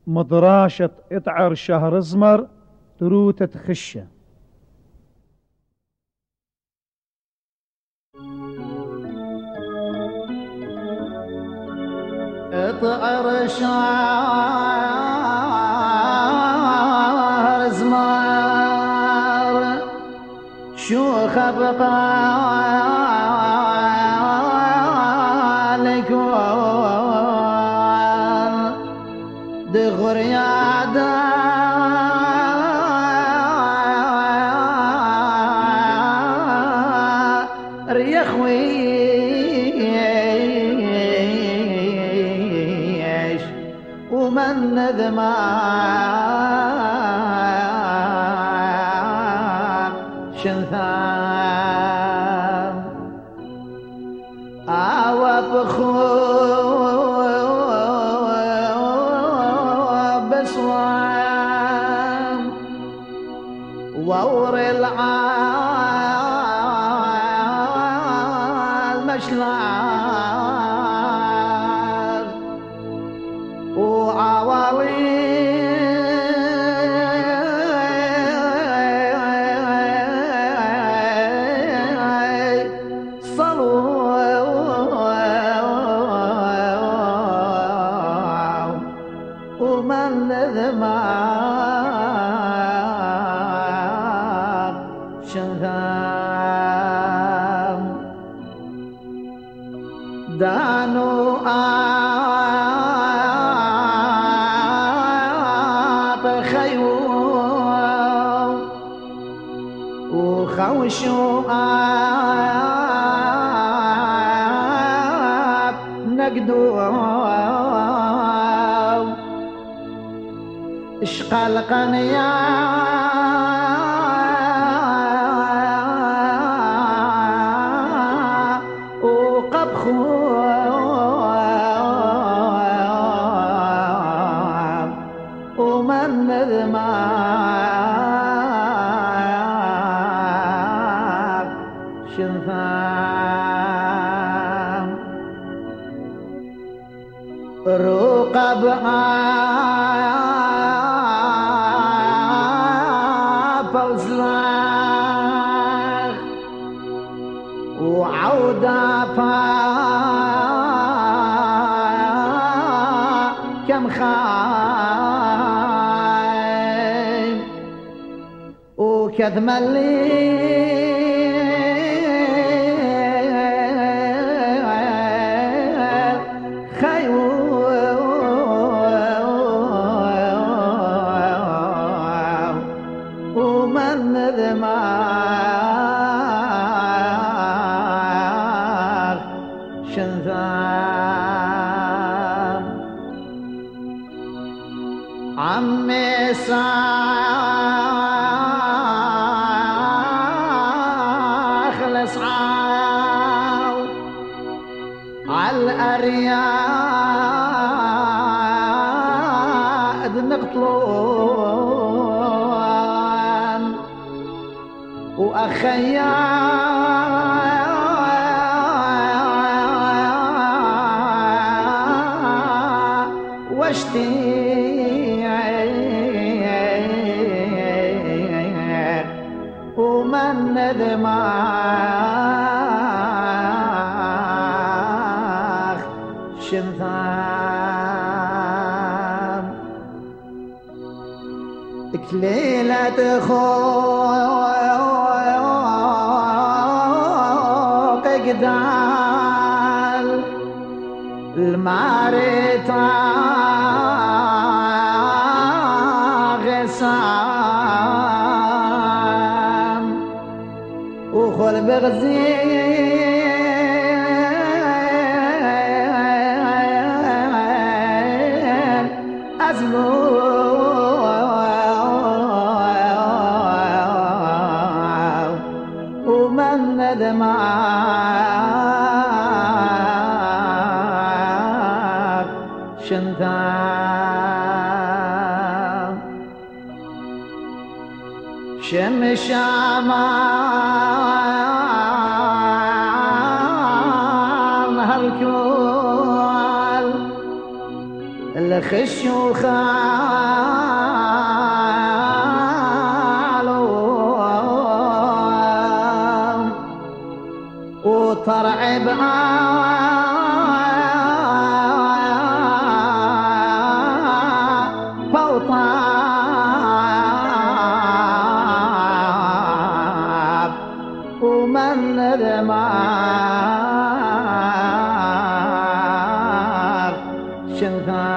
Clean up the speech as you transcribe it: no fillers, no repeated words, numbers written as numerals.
مضراشة اطعر شهر زمر تروتة تخشه. اطعر شهر زمر شو خبقالك دغر يا دار يا خويش ومن ندما شنثام بخو بسوام وور العال مشلار وعوالي ومن ذمار شنثام دانو بخيوم وخوشو نقدو اشقلقن يا وقبخو ومن ذمار شنثام رقب فوزلاخ وعودة كم خايم وكذم الليل خيوم ومن ذمار شنثام عمي اخلص عالأرياد نقطلون وأخيا واشتي ومن ندماخ شنثام كليلة خوق قدال المارتا غسام وخل بغزين أزلو ومن ندمار شنثام شمشامان هالكل خش وخالو وطرعب فوطاب ومن ذمار شنها